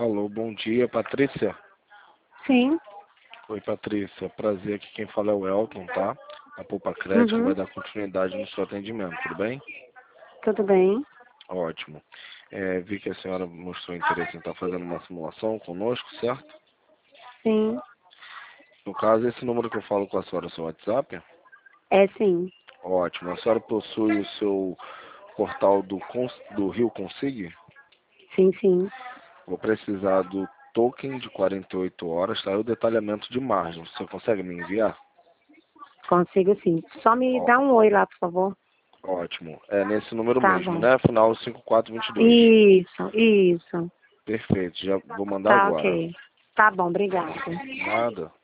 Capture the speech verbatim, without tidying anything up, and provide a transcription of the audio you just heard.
Alô, bom dia, Patrícia? Sim. Oi, Patrícia. Prazer, aqui quem fala é o Elton, tá? A Poupa Crédito Uhum. vai dar continuidade no seu atendimento, tudo bem? Tudo bem? Ótimo. É, vi que a senhora mostrou interesse em estar fazendo uma simulação conosco, certo? Sim. No caso, esse número que eu falo com a senhora é o seu WhatsApp? É sim. Ótimo. A senhora possui o seu portal do, Cons- do Rio Consig? Sim, sim. Vou precisar do token de quarenta e oito horas, tá? E o detalhamento de margem. Você consegue me enviar? Consigo sim. Só me Ó, dá um oi lá, por favor. ótimo. É nesse número Tá mesmo, bom. né? Final cinco quatro dois dois. Isso, isso. Perfeito. Já vou mandar Tá agora. ok. Tá bom, obrigada. Nada.